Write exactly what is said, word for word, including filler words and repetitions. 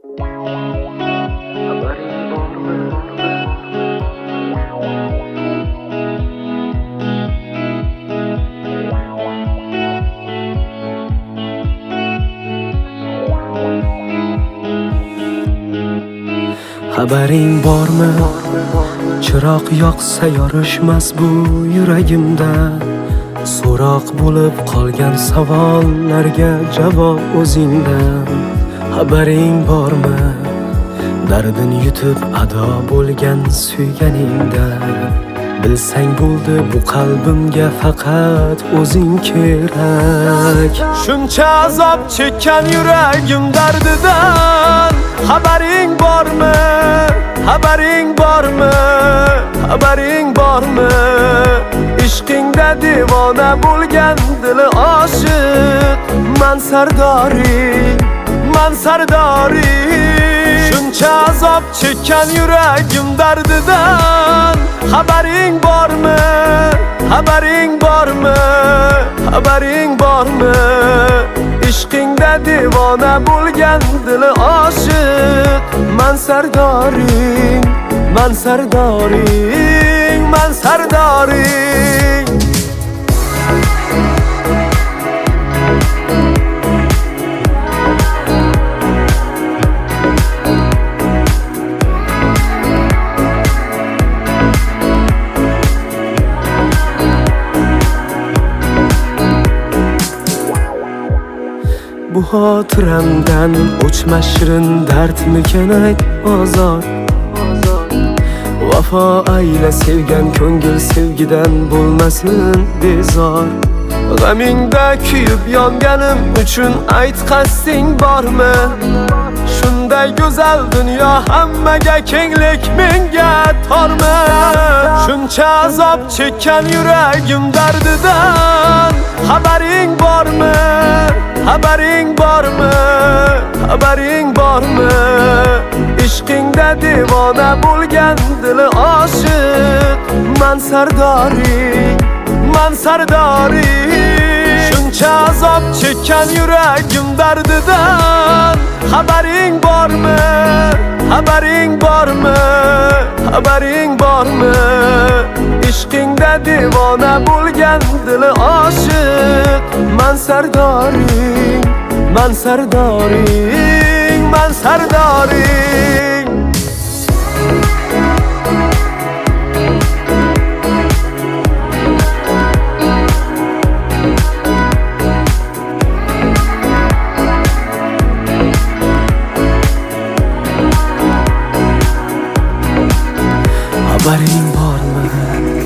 Xabaring bormi? Chiroq yoqsa yorishmas bu yuragimda. So'roq bo'lib qolgan savollarga javob o'zingda. Xabaring bormi? Dardin yutib ado bo'lgan suyganingda. Bilsang bo'ldi bu qalbimga faqat o'zing kerak. Shuncha azob chekkan yuragim dardidan. Xabaring bormi? Xabaring bormi? Xabaring bormi? Ishqingda devona bo'lgan dili oshiq. Man sardoring, man sardoring. Shuncha azob chekkan yuragim dardidan. Xabaring bormi? Xabaring bormi? Xabaring bormi? Ishqingda devona bo'lgan dili oshiq. Man sardoring, man sardoring, man sardoring. Bu xotiramdan o'chmas shirin dardmikan ayt ozor. Vafo ayla sevgan ko'ngil sevgidan bo'lmasin bezor. G'amingda kuyib yonganim uchun ayt qasding bormi? Shunday go'zal dunyo hammaga kenglik menga tormi? Shuncha azob chekkan yuragim dardidan. Xabaring bormi? Xabaring bormi? Xabaring bormi? Ishqingda devona bo'lgan dili oshiq. Man sardoring, man sardoring. Shuncha azob chekkan yuragim dardidan. Xabaring bormi? Xabaring bormi? Xabaring bormi? Ishqingda devona bo'lgan dili oshiq. Man sardoring, man sardoring, man sardoring. Xabaring bormi?